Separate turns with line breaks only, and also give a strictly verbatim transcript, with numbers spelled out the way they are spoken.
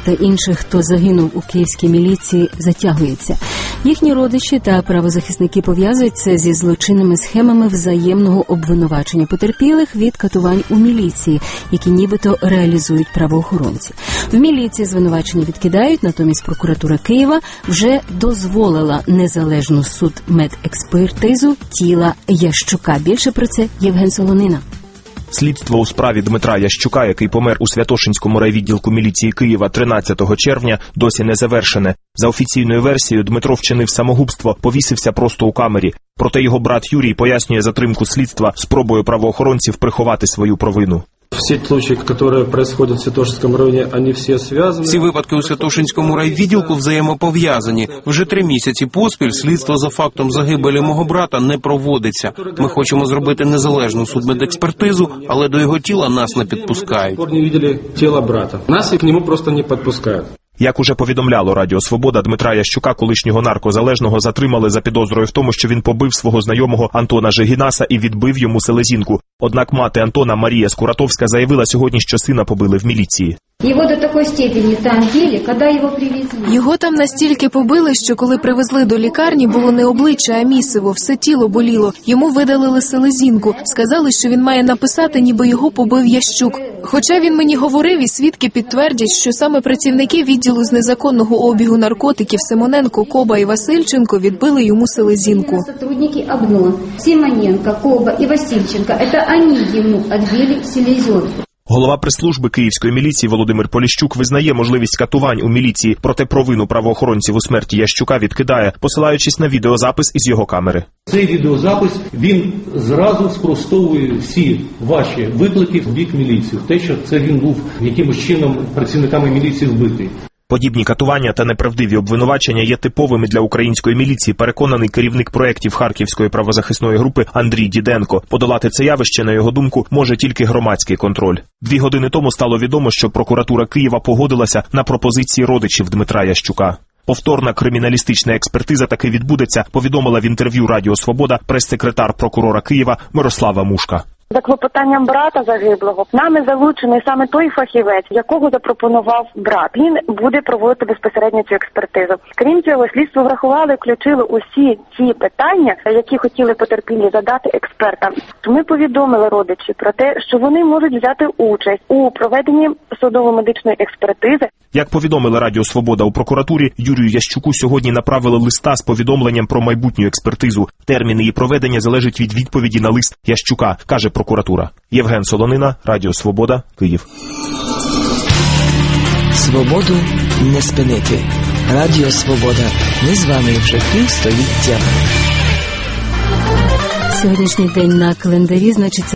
та інших, хто загинув у київській міліції, затягується. Їхні родичі та правозахисники пов'язують це зі злочинними схемами взаємного обвинувачення потерпілих від катувань у міліції, які нібито реалізують правоохоронці. В міліції звинувачення відкидають, натомість прокуратура Києва вже дозволила незалежну судмедекспертизу тіла Ящука. Більше про це Євген Солонина.
Слідство у справі Дмитра Ящука, який помер у Святошинському райвідділку міліції Києва тринадцятого червня, досі не завершене. За офіційною версією, Дмитро вчинив самогубство, повісився просто у камері. Проте його брат Юрій пояснює затримку слідства спробою правоохоронців приховати свою провину.
Всі случаї, які происходят в Святошинському районі, вони всі зв'язані.
Ці випадки у Святошинському райвідділку взаємопов'язані. Вже три місяці поспіль слідство за фактом загибелі мого брата не проводиться. Ми хочемо зробити незалежну судмедекспертизу, але до його тіла нас не підпускають.
Не бачили тіло брата. Нас к нему просто не підпускають.
Як уже повідомляло Радіо Свобода, Дмитра Ящука, колишнього наркозалежного, затримали за підозрою в тому, що він побив свого знайомого Антона Жегінаса і відбив йому селезінку. Однак мати Антона Марія Скуратовська заявила сьогодні, що сина побили в міліції.
Його до такої степені там били, коли його привезли.
Його там настільки побили, що коли привезли до лікарні, було не обличчя, а місиво, все тіло боліло. Йому видалили селезінку. Сказали, що він має написати, ніби його побив Ящук. Хоча він мені говорив, і свідки підтвердять, що саме працівники відділу з незаконного обігу наркотиків Симоненко, Коба і Васильченко відбили йому селезінку.
Сотрудники ОБНО Симоненко, Коба і Васильченко, це вони йому відбили селезінку.
Голова прес-служби київської міліції Володимир Поліщук визнає можливість катувань у міліції, проте провину правоохоронців у смерті Ящука відкидає, посилаючись на відеозапис із його камери.
Цей відеозапис, він зразу спростовує всі ваші виклики в бік міліції. Те, що це він був якимось чином працівниками міліції вбитий.
Подібні катування та неправдиві обвинувачення є типовими для української міліції, переконаний керівник проєктів Харківської правозахисної групи Андрій Діденко. Подолати це явище, на його думку, може тільки громадський контроль. Дві години тому стало відомо, що прокуратура Києва погодилася на пропозиції родичів Дмитра Ящука. Повторна криміналістична експертиза таки відбудеться, повідомила в інтерв'ю Радіо Свобода прес-секретар прокурора Києва Мирослава Мушка.
За клопотанням брата загиблого нами залучений саме той фахівець, якого запропонував брат. Він буде проводити безпосередньо цю експертизу. Крім цього, слідство врахували, включили усі ті питання, які хотіли потерпілі задати експертам. Ми повідомили родичів про те, що вони можуть взяти участь у проведенні судово-медичної експертизи.
Як повідомили Радіо Свобода у прокуратурі, Юрію Ящуку сьогодні направили листа з повідомленням про майбутню експертизу. Термін її проведення залежить від відповіді на лист Ящука, каже прокуратура. Євген Солонина, Радіо Свобода, Київ.
Свободу не спинити. Радіо Свобода. Ми з вами вже півстоліття.
Сьогоднішній день на календарі значиться